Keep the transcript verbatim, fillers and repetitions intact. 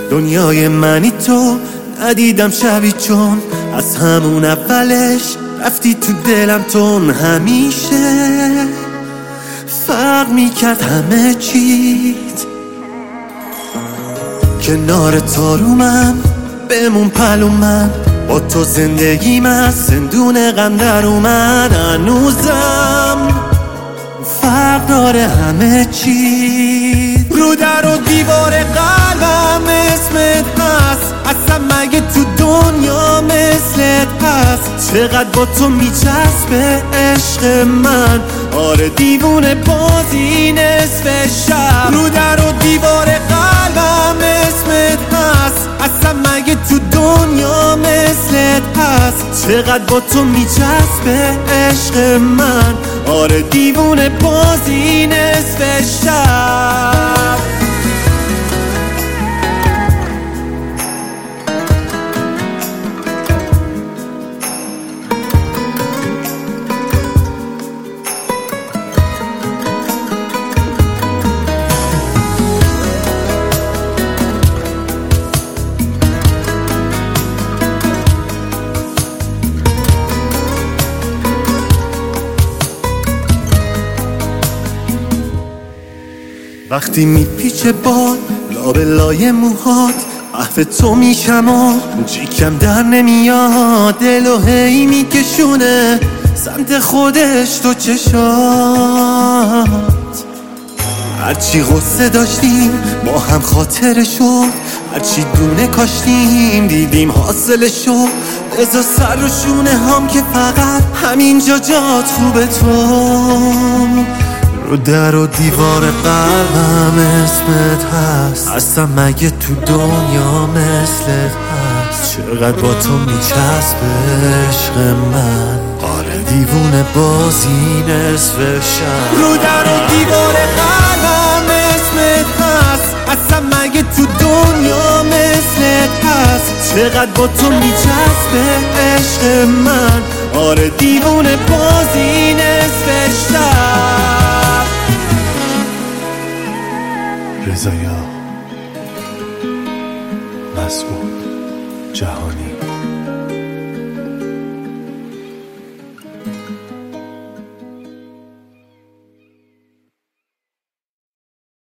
دنیای منی تو ندیدم شبی، چون از همون اولش رفتی تو دلم. تون همیشه فرق میکرد همه چیت، کنار تارومم بمون پلومم، با تو زندگیم از زندون غم در اومد. هنوزم فرق داره همه چی، رو در و دیوار قلبم اسمت هست، اصلا مگه تو دنیا مثلت هست؟ چقدر با تو میچسبه عشق من، آره دیوونه بازی نصف شب. رو در و دیوار قلبم اسمت هست، اصلا مگه تو دنیا مثلت هست؟ چقدر با تو میچسبه عشق من، آره دیوونه بازی نصف شب. وقتی میپیچه باد لابلای موهات، محو تو میشم و جیکم در نمیاد. دل و هی میکشونه سمت خودش تو چشات، هرچی غصه داشتیم با هم خاطره شد، هرچی دونه کاشتیم دیدیم حاصله شد. بذار سر رو شونه هم که فقط همینجا جات خوبه. تو رو در و دیوار قلبم اسمت هست، اصلا مگه تو دنیا مثلت هست؟ چقدر با تو میچسبه عشق من، آره دیوونه بازی نصف شب. رو در و دیوار قلبم اسمت هست، اصلا مگه تو دنیا مثلت هست؟ چقدر با تو میچسبه عشق من، آره دیوونه بازی نصف شب. رضا مسعود جهانی.